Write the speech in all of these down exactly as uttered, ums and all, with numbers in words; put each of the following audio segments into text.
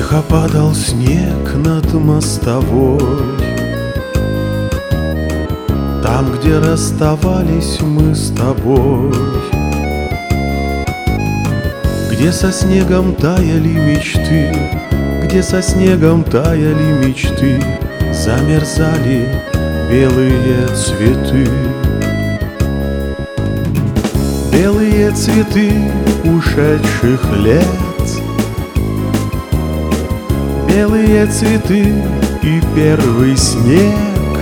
Тихо падал снег над мостовой, там, где расставались мы с тобой, где со снегом таяли мечты, где со снегом таяли мечты, замерзали белые цветы. Белые цветы ушедших лет, белые цветы и первый снег,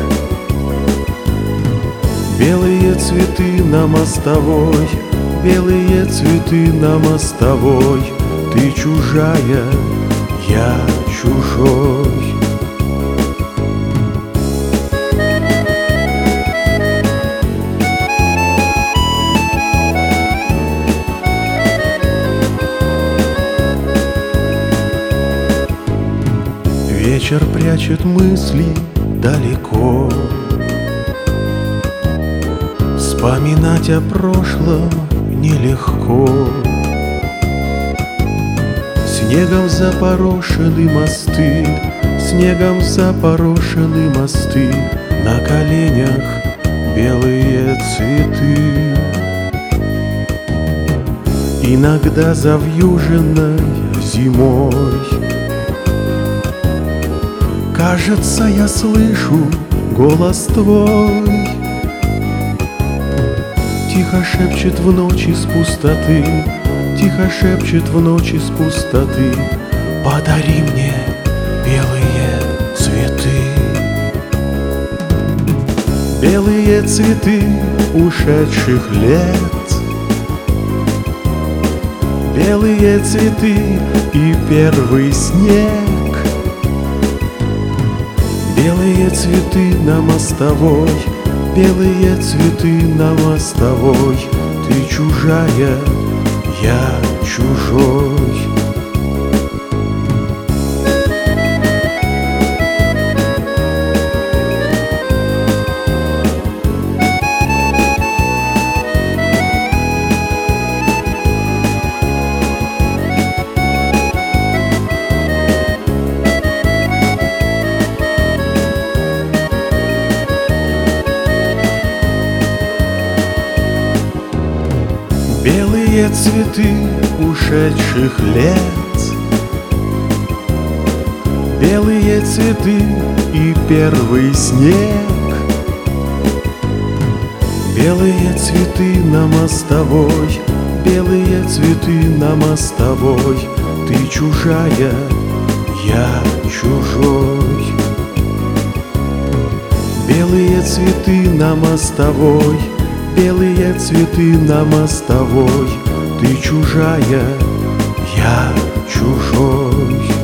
белые цветы на мостовой, белые цветы на мостовой. Ты чужая, я чужой. Вечер прячет мысли далеко, вспоминать о прошлом нелегко. Снегом запорошены мосты, снегом запорошены мосты, на коленях белые цветы. Иногда завьюженной зимой кажется, я слышу голос твой, тихо шепчет в ночь из пустоты, тихо шепчет в ночь из пустоты: подари мне белые цветы. Белые цветы ушедших лет, белые цветы и первый снег, белые цветы на мостовой, белые цветы на мостовой. Ты чужая, я чужой. Белые цветы ушедших лет, белые цветы и первый снег, белые цветы на мостовой, белые цветы на мостовой. Ты чужая, я чужой. Белые цветы на мостовой, белые цветы на мостовой. Ты чужая, я чужой.